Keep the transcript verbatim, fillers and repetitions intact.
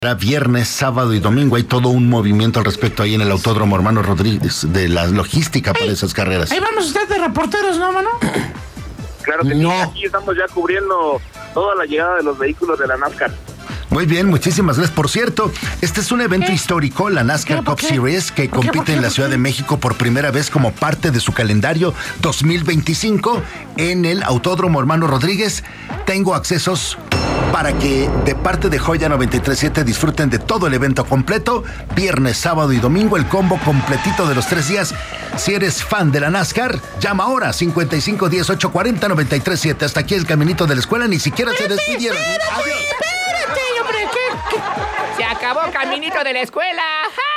Viernes, sábado y domingo hay todo un movimiento al respecto ahí en el Autódromo Hermano Rodríguez de la logística para esas carreras. Ahí vamos ustedes de reporteros, ¿no, mano? Claro que no. sí, aquí estamos ya cubriendo toda la llegada de los vehículos de la NASCAR. Muy bien, muchísimas gracias. Por cierto, este es un evento ¿Qué? histórico, la NASCAR ¿Qué? ¿Por Cup qué? Series, que ¿Por qué? compite ¿Por qué? en la ¿Por Ciudad qué? de México por primera vez como parte de su calendario dos mil veinticinco en el Autódromo Hermano Rodríguez. Tengo accesos para que de parte de Joya noventa y tres punto siete disfruten de todo el evento completo, viernes, sábado y domingo, el combo completito de los tres días. Si eres fan de la NASCAR, llama ahora cincuenta y cinco diez ocho cuarenta noventa y tres siete. Hasta aquí el caminito de la escuela, ni siquiera se despidieron. Espérate, Adiós. espérate, hombre, ¿qué, qué? Se acabó Caminito de la Escuela. ¡Ja!